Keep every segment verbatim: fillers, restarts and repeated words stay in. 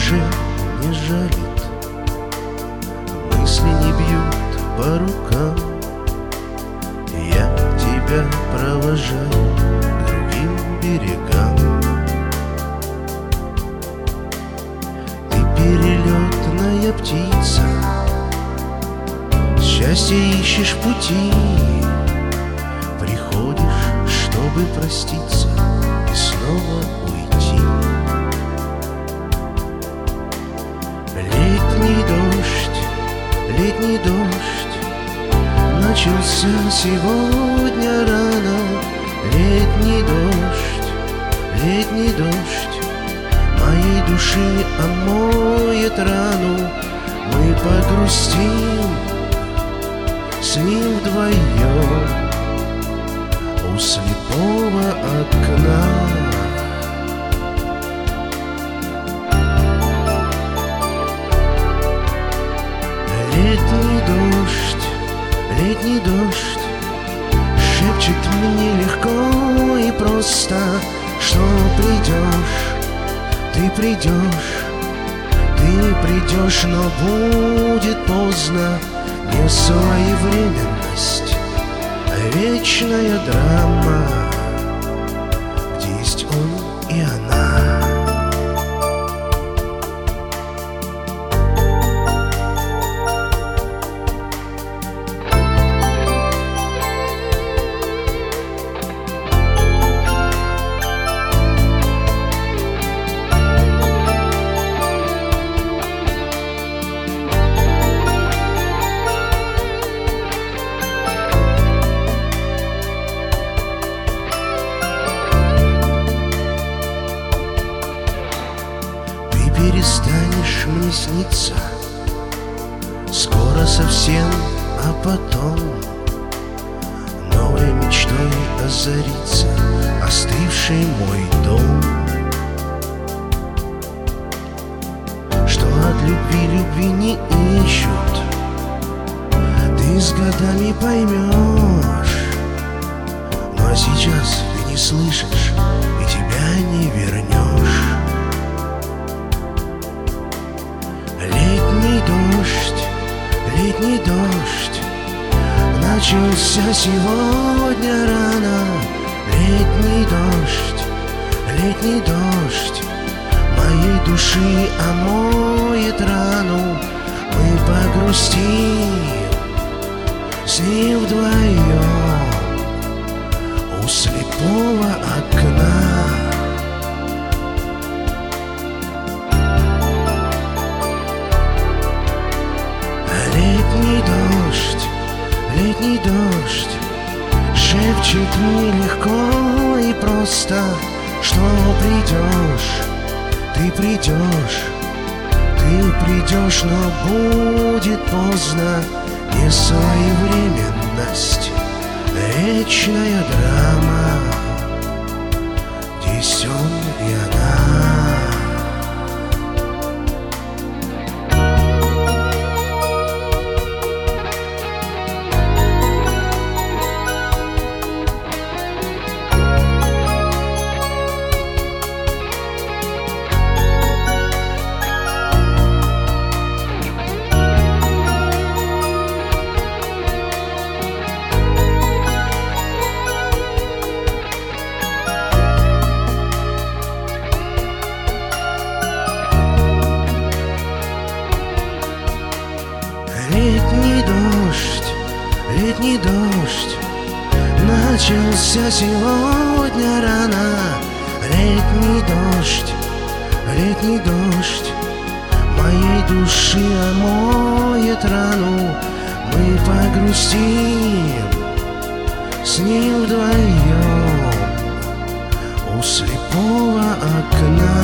душе не жалит, мысли не бьют по рукам. Я тебя провожаю к другим берегам. Ты перелетная птица, счастье ищешь пути, приходишь, чтобы проститься и снова уйти. Летний дождь, летний дождь начался сегодня рано. Летний дождь, летний дождь моей души омоет рану. Мы погрустим с ним вдвоем у слепого окна. Летний дождь, летний дождь шепчет мне легко и просто, что придешь, ты придешь, ты придешь, но будет поздно. Не своевременность, а вечная драма, где есть он и она. Перестанешь мне сниться скоро совсем, а потом новой мечтой озарится остывший мой дом. Что от любви любви не ищут, ты с годами поймешь. Ну а сейчас ты не слышишь и тебя не вернешь. Летний дождь, летний дождь начался сегодня рано. Летний дождь, летний дождь моей души омоет рану. Мы погрустим с ним вдвоем у слепого окна. Летний дождь, летний дождь шепчет мне легко и просто, что придешь, ты придешь, ты придешь, но будет поздно. Не своевременность, вечная драма, здесь он и она. Летний дождь, летний дождь начался сегодня рано. Летний дождь, летний дождь моей души омоет рану. Мы погрустим с ним вдвоем у слепого окна.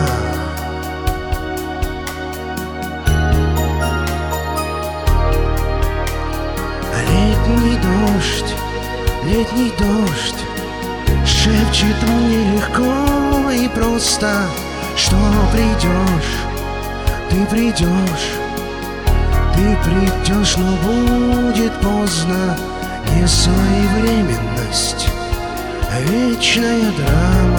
Летний дождь, летний дождь шепчет мне легко и просто, что придешь, ты придешь, ты придешь, но будет поздно. Не своевременность, а вечная драма.